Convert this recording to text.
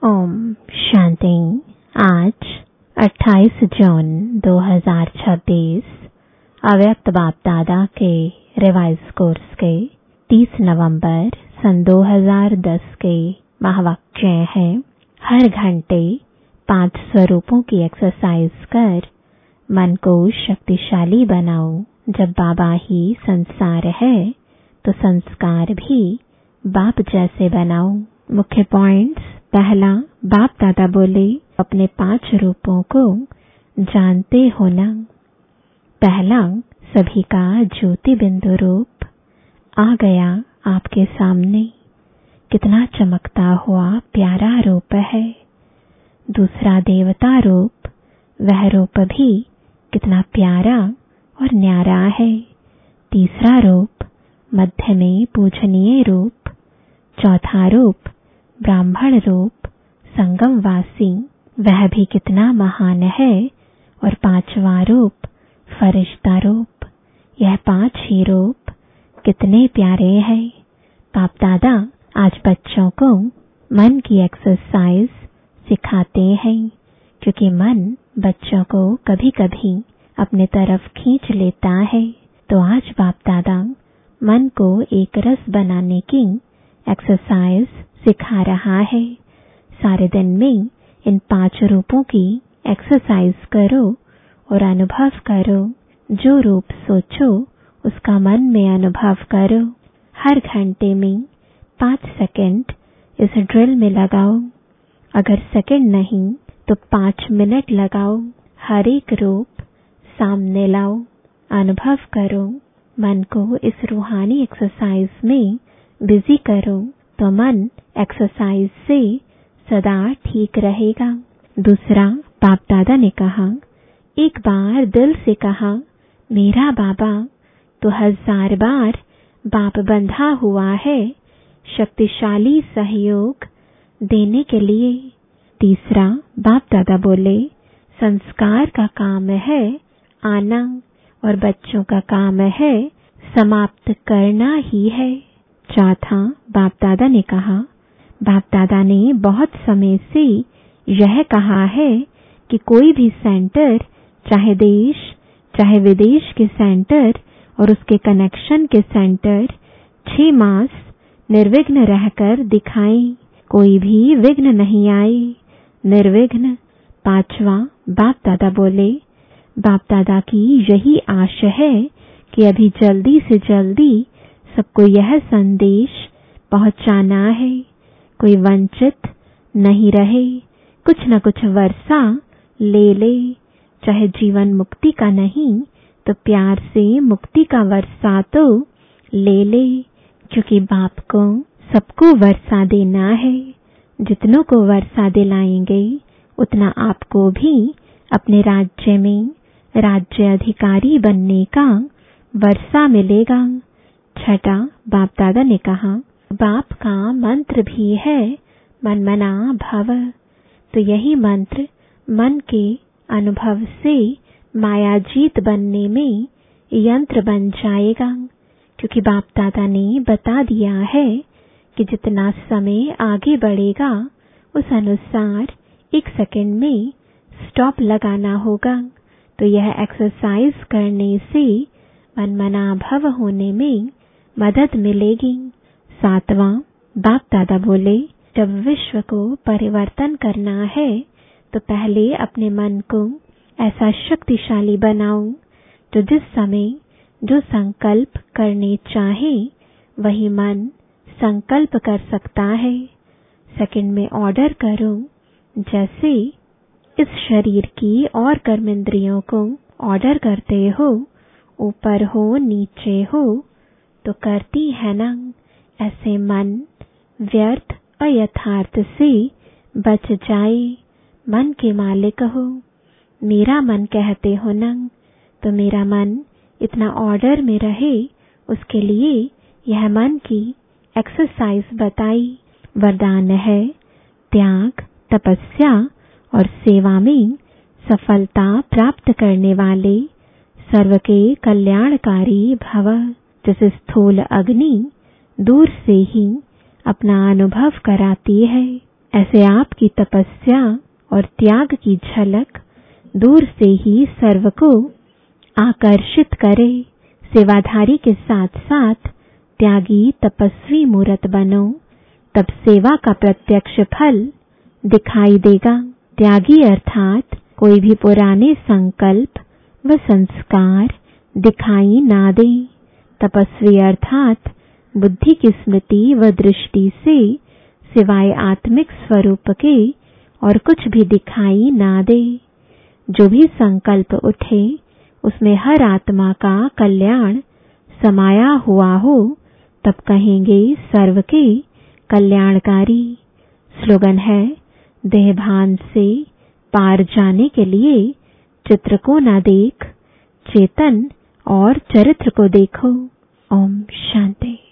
ओम शांति। आज 28 जून 2026 अव्यक्त बाप दादा के रिवाइज कोर्स के 30 नवंबर सन 2010 के महावाक्य हैं। हर घंटे 5 स्वरूपों की एक्सरसाइज कर मन को शक्तिशाली बनाओ। जब बाबा ही संसार है तो संस्कार भी बाप जैसे बनाओ। मुख्य पॉइंट्स। पहला, बाप दादा बोले अपने 5 रूपों को जानते हो ना। पहला, सभी का ज्योति बिंदु रूप आ गया आपके सामने। कितना चमकता हुआ प्यारा रूप है। दूसरा, देवता रूप, वह रूप भी कितना प्यारा और न्यारा है। तीसरा रूप, मध्य में पूजनीय रूप। चौथा रूप, ब्राह्मण रूप, संगमवासी, वह भी कितना महान है। और 5वां रूप, फरिश्ता रूप। यह 5 ही रूप कितने प्यारे हैं। बाप दादा आज बच्चों को मन की एक्सरसाइज सिखाते हैं, क्योंकि मन बच्चों को कभी कभी अपने तरफ खींच लेता है। तो आज बाप दादा मन को एक रस बनाने की एक्सरसाइज सिखा रहा है। सारे दिन में इन 5 रूपों की एक्सरसाइज करो और अनुभव करो। जो रूप सोचो उसका मन में अनुभव करो। हर घंटे में 5 सेकंड इस ड्रिल में लगाओ। अगर सेकंड नहीं तो 5 मिनट लगाओ। हर एक रूप सामने लाओ, अनुभव करो। मन को इस रूहानी एक्सरसाइज में बिजी करो तो मन एक्सरसाइज से सदा ठीक रहेगा। दूसरा, बाप दादा ने कहा, एक बार दिल से कहा मेरा बाबा, तो 1000 बार बाप बंधा हुआ है शक्तिशाली सहयोग देने के लिए। तीसरा, बाप दादा बोले संस्कार का काम है आना और बच्चों का काम है समाप्त करना ही है। चौथा, बाप दादा ने कहा, बाप दादा ने बहुत समय से यह कहा है कि कोई भी सेंटर, चाहे देश चाहे विदेश के सेंटर और उसके कनेक्शन के सेंटर 6 मास निर्विघ्न रहकर दिखाएं। कोई भी विघ्न नहीं आए, निर्विघ्न। 5वां, बाप दादा बोले बाप दादा की यही आशा है कि अभी जल्दी से जल्दी सबको यह संदेश पहुंचाना है। कोई वंचित नहीं रहे। कुछ न कुछ वर्षा ले ले, चाहे जीवन मुक्ति का नहीं तो प्यार से मुक्ति का वर्षा तो ले ले, क्योंकि बाप को सबको वर्षा देना है। जितनों को वर्षा दिलाएंगे उतना आपको भी अपने राज्य में राज्य अधिकारी बनने का वर्षा मिलेगा। छठा, बाप दादा ने कहा, बाप का मंत्र भी है मन मना भव। तो यही मंत्र मन के अनुभव से मायाजीत बनने में यंत्र बन जाएगा, क्योंकि बाप दादा ने बता दिया है कि जितना समय आगे बढ़ेगा उस अनुसार 1 सेकंड में स्टॉप लगाना होगा। तो यह एक्सरसाइज करने से मन मना भव होने में मदद मिलेगी। 7वां, बाप दादा बोले जब विश्व को परिवर्तन करना है तो पहले अपने मन को ऐसा शक्तिशाली बनाओ तो जिस समय जो संकल्प करने चाहे वही मन संकल्प कर सकता है। सेकंड में ऑर्डर करो, जैसे इस शरीर की और कर्मेंद्रियों को ऑर्डर करते हो, ऊपर हो नीचे हो तो करती है ना। ऐसे मन व्यर्थ अयथार्थ से बच जाए। मन के मालिक हो, मेरा मन कहते हो ना, तो मेरा मन इतना ऑर्डर में रहे, उसके लिए यह मन की एक्सरसाइज बताई। वरदान है त्याग, तपस्या और सेवा में सफलता प्राप्त करने वाले सर्व के कल्याणकारी भव। जैसे स्थूल अग्नि दूर से ही अपना अनुभव कराती है, ऐसे आपकी तपस्या और त्याग की झलक दूर से ही सर्व को आकर्षित करे। सेवाधारी के साथ साथ त्यागी तपस्वी मूर्त बनो, तब सेवा का प्रत्यक्ष फल दिखाई देगा। त्यागी अर्थात कोई भी पुराने संकल्प व संस्कार दिखाई ना दे। तपस्वी अर्थात बुद्धि की स्मृति व दृष्टि से सिवाय आत्मिक स्वरूप के और कुछ भी दिखाई ना दे। जो भी संकल्प उठे उसमें हर आत्मा का कल्याण समाया हुआ हो, तब कहेंगे सर्व के कल्याणकारी। स्लोगन है, देहभान से पार जाने के लिए चित्र को न देख, चेतन और चरित्र को देखो। ओम शांति।